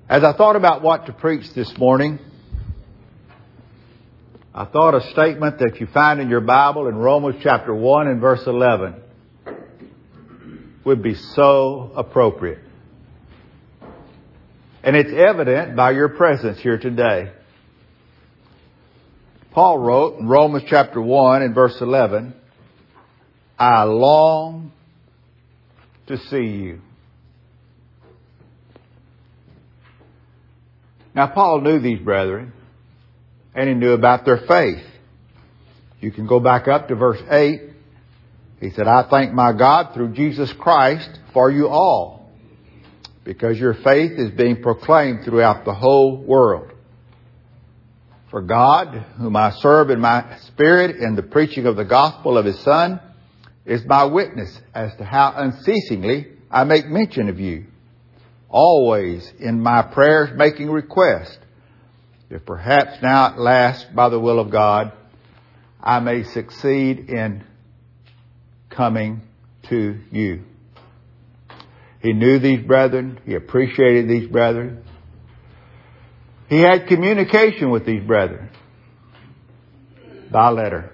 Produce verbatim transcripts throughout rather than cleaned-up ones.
As I thought about what to preach this morning, I thought a statement that you find in your Bible in Romans chapter one and verse eleven would be so appropriate. And it's evident by your presence here today. Paul wrote in Romans chapter one and verse eleven, I long to see you. Now, Paul knew these brethren, and he knew about their faith. You can go back up to verse eight. He said, I thank my God through Jesus Christ for you all, because your faith is being proclaimed throughout the whole world. For God, whom I serve in my spirit in the preaching of the gospel of His Son, is my witness as to how unceasingly I make mention of you, always in my prayers making request, if perhaps now at last, by the will of God, I may succeed in coming to you. He knew these brethren. He appreciated these brethren. He had communication with these brethren by letter.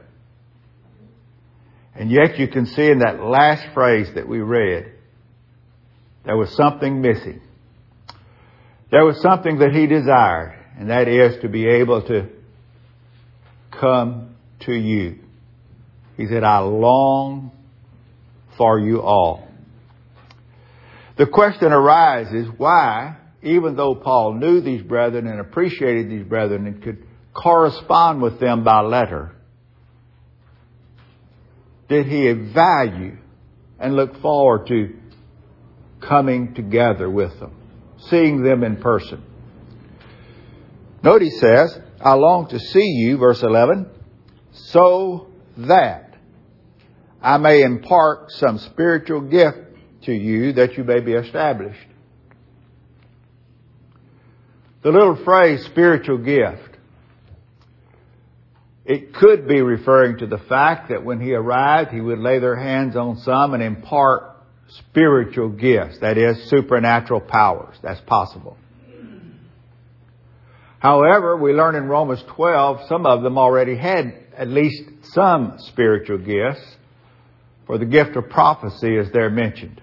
And yet you can see in that last phrase that we read, there was something missing. There was something that he desired, and that is to be able to come to you. He said, I long for you all. The question arises, why, even though Paul knew these brethren and appreciated these brethren and could correspond with them by letter, did he value and look forward to coming together with them, seeing them in person? Note he says, I long to see you, verse eleven, so that I may impart some spiritual gift to you that you may be established. The little phrase, spiritual gift, it could be referring to the fact that when he arrived, he would lay their hands on some and impart spiritual gifts, that is, supernatural powers. That's possible. However, we learn in Romans twelve, some of them already had at least some spiritual gifts, for the gift of prophecy is there mentioned.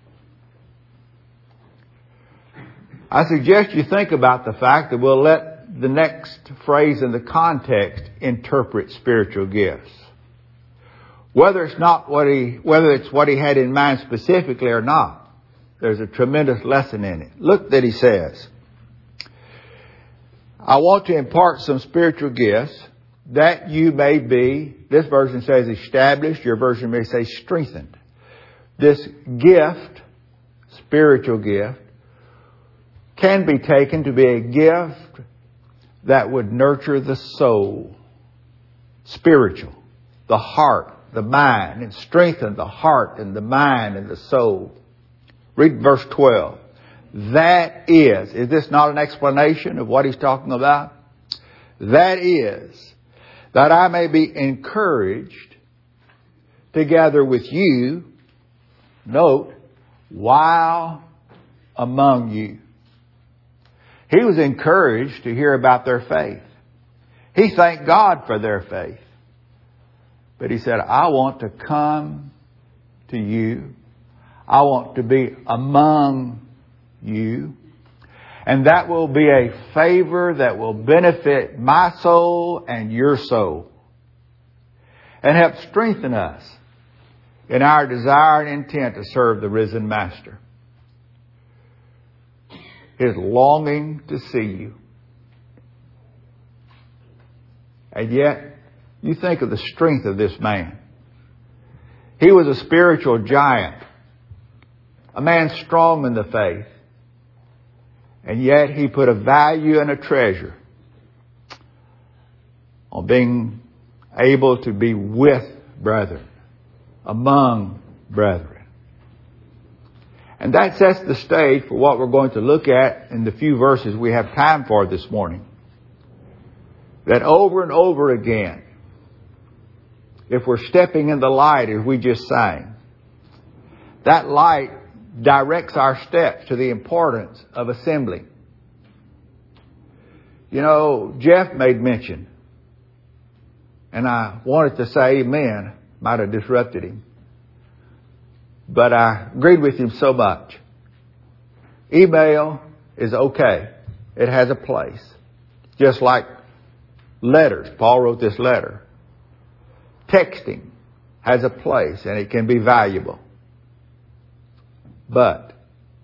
I suggest you think about the fact that we'll let the next phrase in the context interpret spiritual gifts. Whether it's not what he, whether it's what he had in mind specifically or not, there's a tremendous lesson in it. Look that he says, I want to impart some spiritual gifts that you may be, this version says established, your version may say strengthened. This gift, spiritual gift, can be taken to be a gift that would nurture the soul, spiritual, the heart, the mind, and strengthen the heart and the mind and the soul. Read verse twelve. That is, is this not an explanation of what he's talking about? That is, that I may be encouraged together with you, note, while among you. He was encouraged to hear about their faith. He thanked God for their faith. But he said, I want to come to you. I want to be among you. And that will be a favor that will benefit my soul and your soul. And help strengthen us in our desire and intent to serve the risen Master. His longing to see you. And yet, you think of the strength of this man. He was a spiritual giant. A man strong in the faith. And yet he put a value and a treasure on being able to be with brethren, among brethren. And that sets the stage for what we're going to look at in the few verses we have time for this morning. That over and over again, if we're stepping in the light as we just sang, that light directs our steps to the importance of assembling, You know, Jeff made mention, and I wanted to say amen, might have disrupted him, but I agreed with him so much. Email is okay. It has a place. Just like letters. Paul wrote this letter. Texting has a place and it can be valuable. But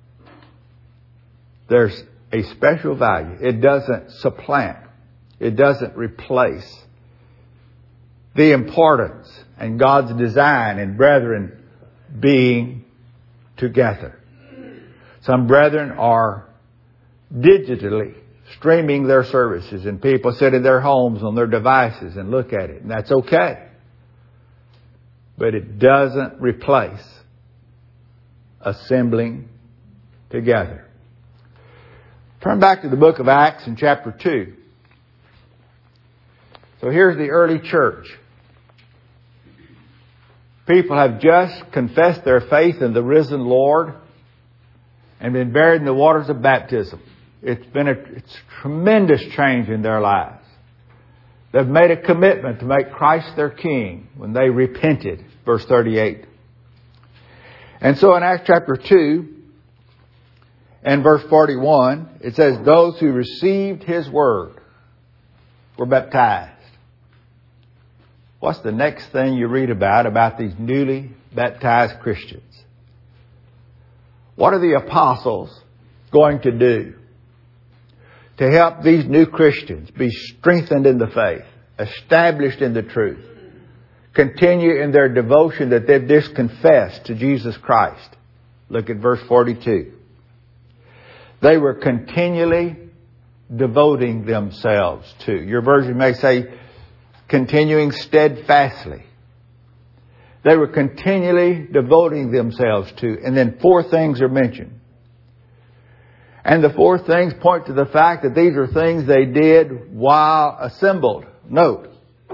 there's a special value. It doesn't supplant. It doesn't replace the importance and God's design in brethren being together. Some brethren are digitally streaming their services, and people sit in their homes on their devices and look at it, and that's okay. But it doesn't replace assembling together. Turn back to the book of Acts in chapter two. So here's the early church. People have just confessed their faith in the risen Lord and been buried in the waters of baptism. It's been a it's a tremendous change in their lives. They've made a commitment to make Christ their King when they repented. Verse thirty-eight. And so in Acts chapter two and verse forty-one, it says, those who received His word were baptized. What's the next thing you read about, about these newly baptized Christians? What are the apostles going to do to help these new Christians be strengthened in the faith, established in the truth, continue in their devotion that they've just confessed to Jesus Christ? Look at verse forty-two. They were continually devoting themselves to. Your version may say continuing steadfastly. They were continually devoting themselves to. And then four things are mentioned. And the four things point to the fact that these are things they did while assembled. Note,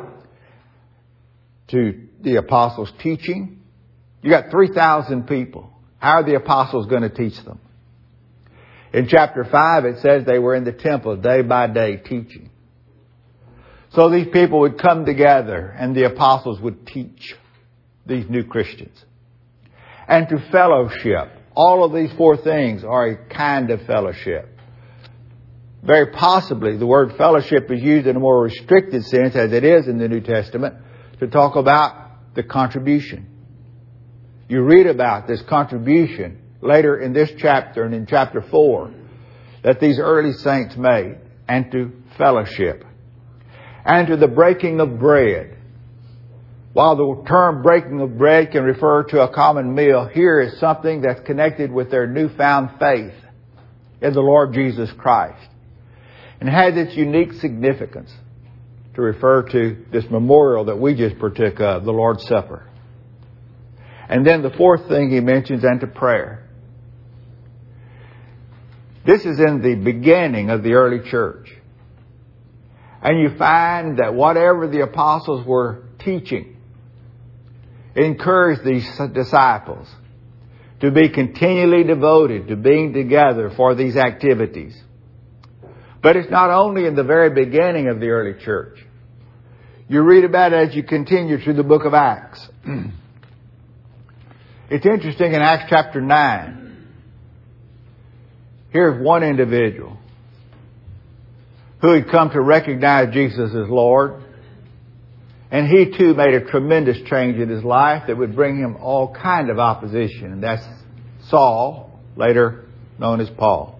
to the apostles' teaching. You got three thousand people. How are the apostles going to teach them? In chapter five, it says they were in the temple day by day teaching. So these people would come together and the apostles would teach these new Christians. And to fellowship. All of these four things are a kind of fellowship. Very possibly the word fellowship is used in a more restricted sense, as it is in the New Testament, to talk about the contribution. You read about this contribution later in this chapter and in chapter four that these early saints made, and to fellowship. And to the breaking of bread. While the term breaking of bread can refer to a common meal, here is something that's connected with their newfound faith in the Lord Jesus Christ. And has its unique significance to refer to this memorial that we just partook of, the Lord's Supper. And then the fourth thing he mentions, and to prayer. This is in the beginning of the early church. And you find that whatever the apostles were teaching encouraged these disciples to be continually devoted to being together for these activities. But it's not only in the very beginning of the early church. You read about it as you continue through the book of Acts. It's interesting in Acts chapter nine. Here's one individual who had come to recognize Jesus as Lord. And he too made a tremendous change in his life that would bring him all kind of opposition. And that's Saul, later known as Paul.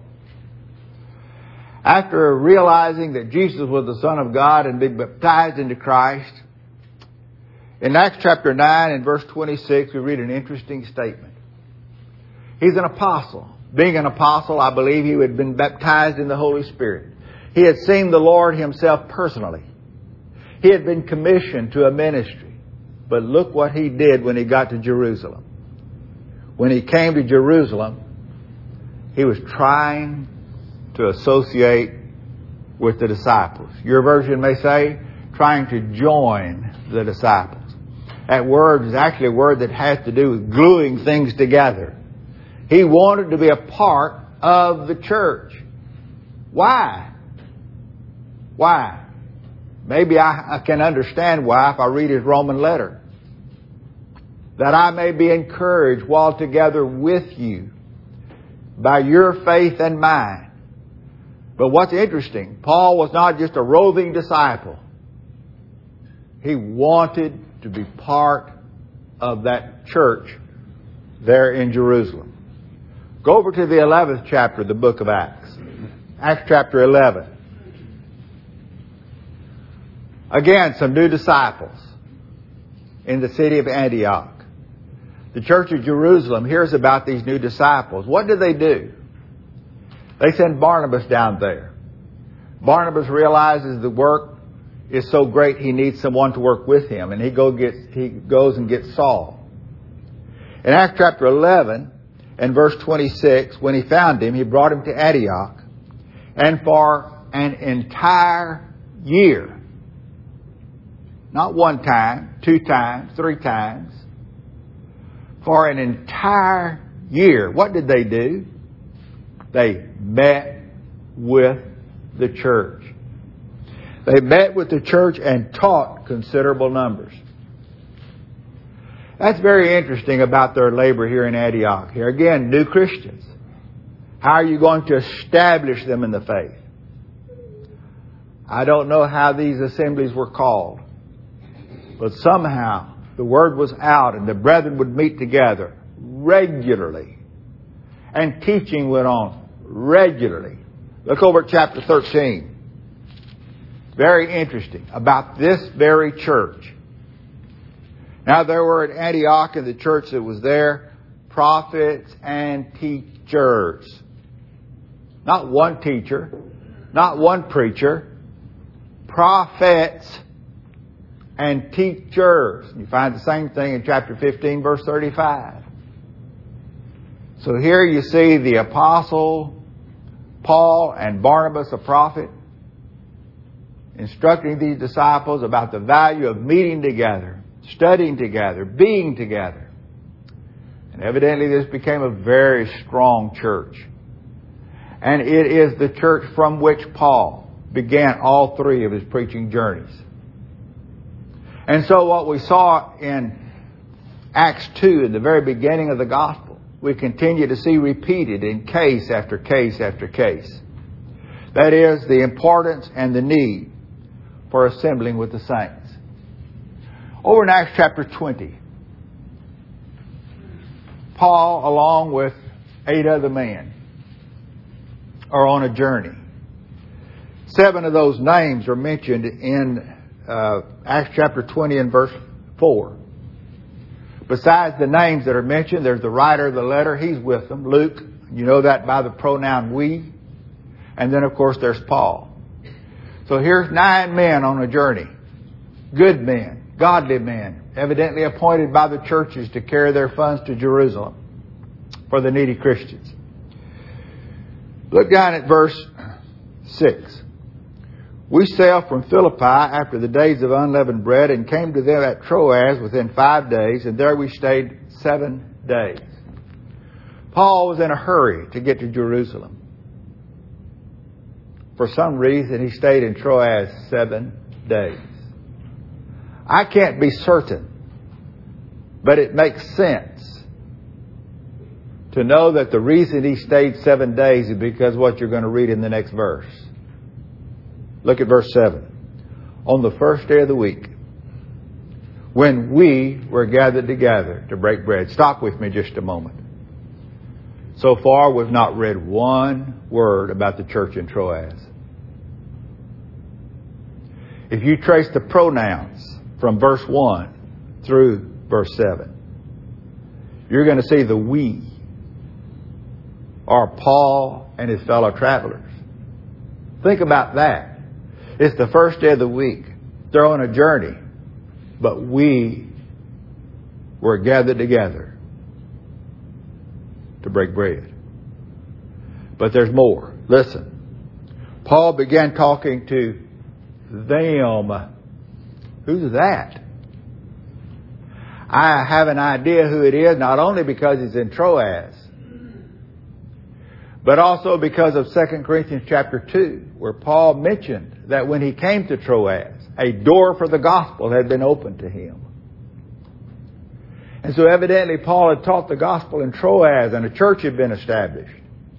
After realizing that Jesus was the Son of God and being baptized into Christ, in Acts chapter nine and verse twenty-six, we read an interesting statement. He's an apostle. Being an apostle, I believe he had been baptized in the Holy Spirit. He had seen the Lord himself personally. He had been commissioned to a ministry. But look what he did when he got to Jerusalem. When he came to Jerusalem, he was trying to associate with the disciples. Your version may say, trying to join the disciples. That word is actually a word that has to do with gluing things together. He wanted to be a part of the church. Why? Why? Maybe I, I can understand why if I read his Roman letter. That I may be encouraged while together with you by your faith and mine. But what's interesting, Paul was not just a roving disciple. He wanted to be part of that church there in Jerusalem. Go over to the eleventh chapter of the book of Acts. Acts chapter eleven. Again, some new disciples in the city of Antioch. The church of Jerusalem hears about these new disciples. What do they do? They send Barnabas down there. Barnabas realizes the work is so great he needs someone to work with him, and he go gets he goes and gets Saul. In Acts chapter eleven and verse twenty-six, when he found him, he brought him to Antioch, and for an entire year, not one time, two times, three times, for an entire year, what did they do? They met with the church. They met with the church and taught considerable numbers. That's very interesting about their labor here in Antioch. Here again, new Christians. How are you going to establish them in the faith? I don't know how these assemblies were called, but somehow the word was out and the brethren would meet together regularly. And teaching went on regularly. Look over at chapter thirteen. Very interesting about this very church. Now there were at Antioch in the church that was there prophets and teachers. Not one teacher, not one preacher. Prophets and teachers. You find the same thing in chapter fifteen, verse thirty-five. So here you see the apostle Paul and Barnabas, a prophet, instructing these disciples about the value of meeting together, studying together, being together. And evidently this became a very strong church. And it is the church from which Paul began all three of his preaching journeys. And so what we saw in Acts two, in the very beginning of the gospel, we continue to see repeated in case after case after case. That is, the importance and the need for assembling with the saints. Over in Acts chapter twenty, Paul, along with eight other men, are on a journey. Seven of those names are mentioned in uh, Acts chapter twenty and verse four. Besides the names that are mentioned, there's the writer of the letter. He's with them, Luke. You know that by the pronoun we. And then, of course, there's Paul. So here's nine men on a journey. Good men, godly men, evidently appointed by the churches to carry their funds to Jerusalem for the needy Christians. Look down at verse six. We sailed from Philippi after the days of unleavened bread and came to them at Troas within five days, and there we stayed seven days. Paul was in a hurry to get to Jerusalem. For some reason, he stayed in Troas seven days. I can't be certain, but it makes sense to know that the reason he stayed seven days is because what you're going to read in the next verse. Look at verse seven. On the first day of the week, when we were gathered together to break bread. Stop with me just a moment. So far, we've not read one word about the church in Troas. If you trace the pronouns from verse one through verse seven, you're going to see the we are Paul and his fellow travelers. Think about that. It's the first day of the week. They're on a journey. But we were gathered together to break bread. But there's more. Listen. Paul began talking to them. Who's that? I have an idea who it is, not only because he's in Troas, but also because of Second Corinthians chapter two, where Paul mentioned that when he came to Troas, a door for the gospel had been opened to him. And so evidently Paul had taught the gospel in Troas and a church had been established.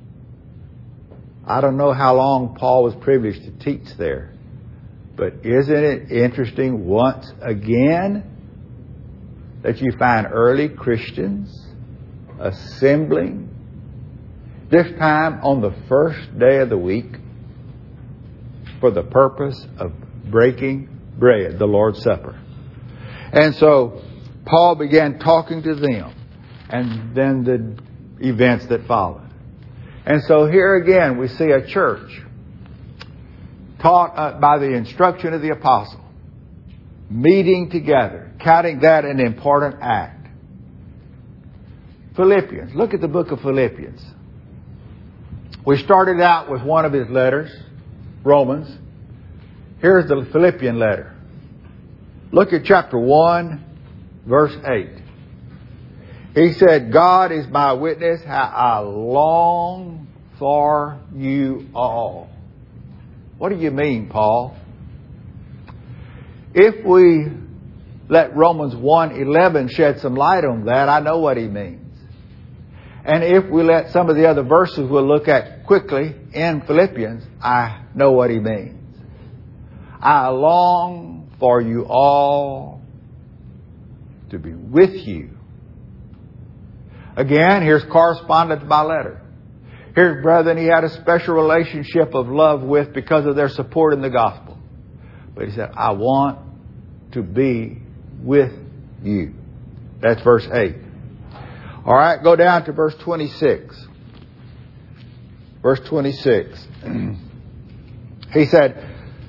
I don't know how long Paul was privileged to teach there. But isn't it interesting once again that you find early Christians assembling, this time on the first day of the week, for the purpose of breaking bread, the Lord's Supper. And so Paul began talking to them, and then the events that followed. And so here again we see a church taught uh, by the instruction of the apostle, meeting together, counting that an important act. Philippians. Look at the book of Philippians. We started out with one of his letters, Romans. Here's the Philippian letter. Look at chapter one, verse eight. He said, God is my witness how I long for you all. What do you mean, Paul? If we let Romans one eleven shed some light on that, I know what he means. And if we let some of the other verses we'll look at quickly in Philippians, I know what he means. I long for you all to be with you. Again, here's correspondence by letter. Here's brethren he had a special relationship of love with because of their support in the gospel. But he said, I want to be with you. That's verse eight. All right, go down to verse twenty-six. Verse twenty-six. He said,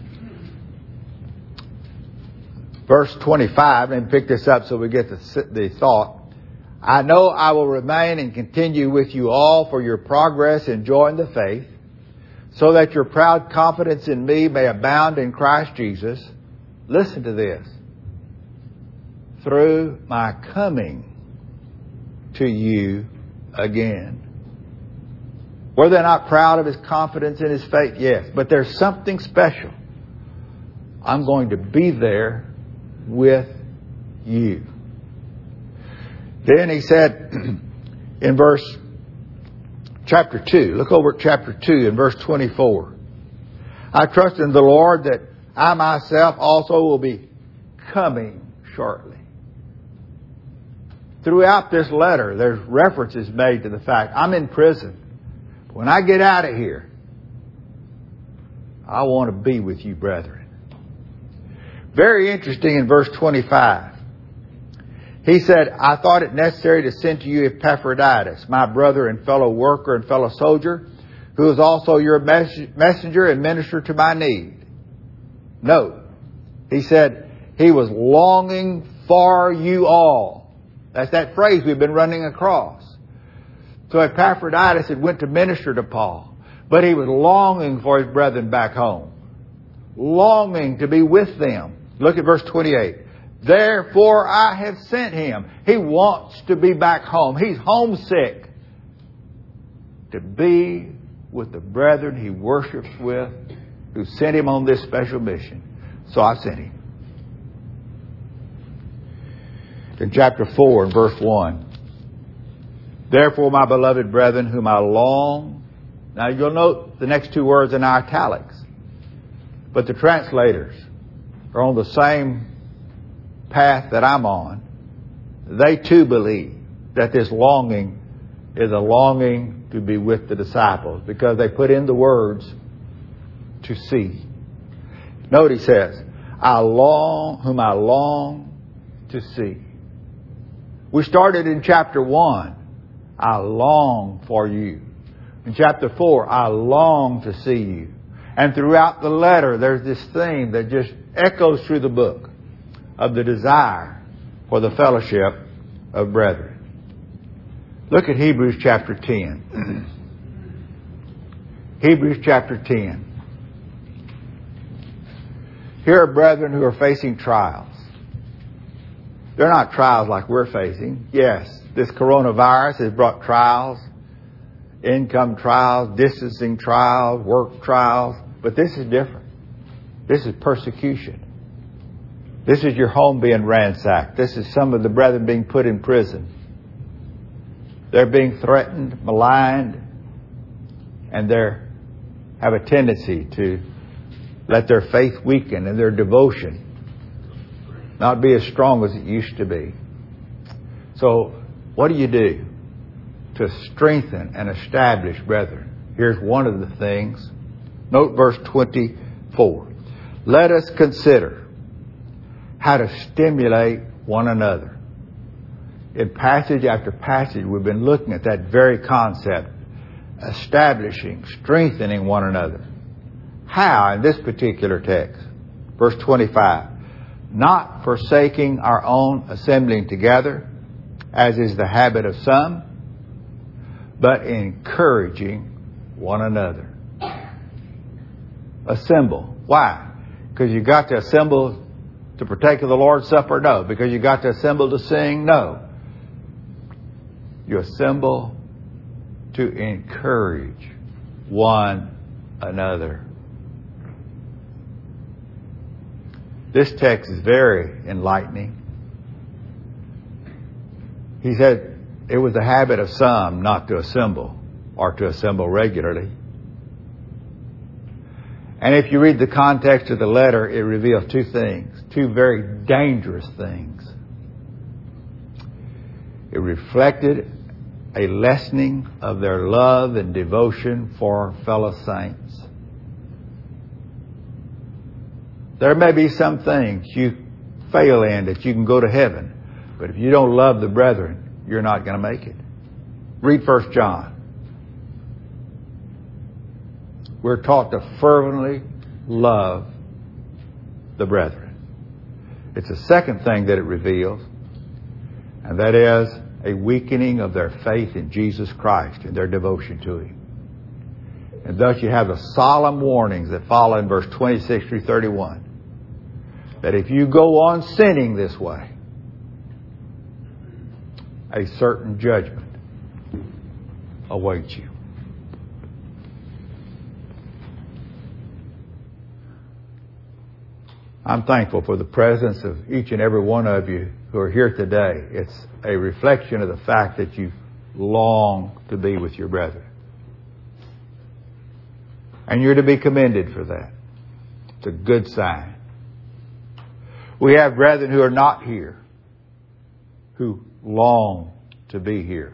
verse twenty-five, and pick this up so we get the, the thought. I know I will remain and continue with you all for your progress in joy in the faith, so that your proud confidence in me may abound in Christ Jesus. Listen to this. Through my coming to you again. Were they not proud of his confidence in his faith? Yes. But there's something special. I'm going to be there with you. Then he said in verse chapter two, look over at chapter two in verse twenty-four. I trust in the Lord that I myself also will be coming shortly. Throughout this letter, there's references made to the fact I'm in prison. When I get out of here, I want to be with you, brethren. Very interesting in verse twenty-five. He said, I thought it necessary to send to you Epaphroditus, my brother and fellow worker and fellow soldier, who is also your mes- messenger and minister to my need. Note, he said, he was longing for you all. That's that phrase we've been running across. So Epaphroditus had went to minister to Paul, but he was longing for his brethren back home. Longing to be with them. Look at verse twenty-eight. Therefore I have sent him. He wants to be back home. He's homesick to be with the brethren he worships with, who sent him on this special mission. So I sent him. In chapter four and verse one. Therefore, my beloved brethren, whom I long. Now you'll note the next two words in italics. But the translators are on the same path that I'm on. They too believe that this longing is a longing to be with the disciples, because they put in the words to see. Note he says, I long, whom I long to see. We started in chapter one. I long for you. In chapter four, I long to see you. And throughout the letter, there's this theme that just echoes through the book of the desire for the fellowship of brethren. Look at Hebrews chapter ten. Hebrews chapter ten. Here are brethren who are facing trials. They're not trials like we're facing. Yes, this coronavirus has brought trials, income trials, distancing trials, work trials, but this is different. This is persecution. This is your home being ransacked. This is some of the brethren being put in prison. They're being threatened, maligned, and they have a tendency to let their faith weaken and their devotion not be as strong as it used to be. So, what do you do to strengthen and establish brethren? Here's one of the things. Note verse twenty-four. Let us consider how to stimulate one another. In passage after passage, we've been looking at that very concept, establishing, strengthening one another. How in this particular text? Verse twenty-five. Not forsaking our own assembling together, as is the habit of some, but encouraging one another. Assemble. Why? Because you got to assemble to partake of the Lord's Supper? No. Because you got to assemble to sing? No. You assemble to encourage one another. This text is very enlightening. He said it was the habit of some not to assemble or to assemble regularly. And if you read the context of the letter, it reveals two things, two very dangerous things. It reflected a lessening of their love and devotion for fellow saints. There may be some things you fail in that you can go to heaven, but if you don't love the brethren, you're not going to make it. Read First John. We're taught to fervently love the brethren. It's the second thing that it reveals, and that is a weakening of their faith in Jesus Christ and their devotion to Him. And thus you have the solemn warnings that follow in verse twenty-six through thirty-one. That if you go on sinning this way, a certain judgment awaits you. I'm thankful for the presence of each and every one of you who are here today. It's a reflection of the fact that you long to be with your brethren. And you're to be commended for that. It's a good sign. We have brethren who are not here, who long to be here.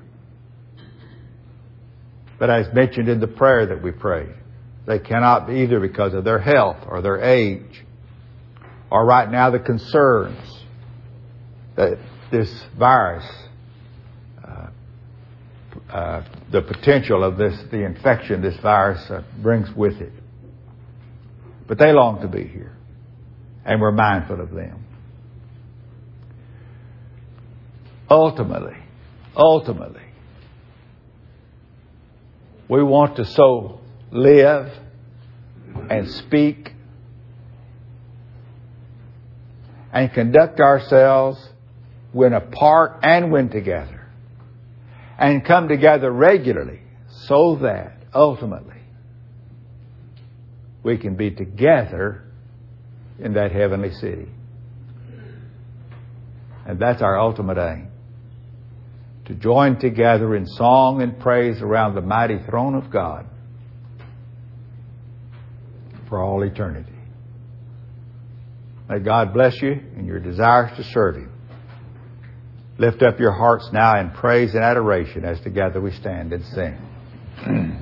But as mentioned in the prayer that we prayed, they cannot be either because of their health or their age, or right now the concerns that this virus, uh, uh, the potential of this, the infection this virus uh, brings with it. But they long to be here, and we're mindful of them. Ultimately, ultimately, we want to so live and speak and conduct ourselves when apart and when together, and come together regularly so that ultimately we can be together in that heavenly city. And that's our ultimate aim. To join together in song and praise around the mighty throne of God for all eternity. May God bless you in your desires to serve Him. Lift up your hearts now in praise and adoration as together we stand and sing.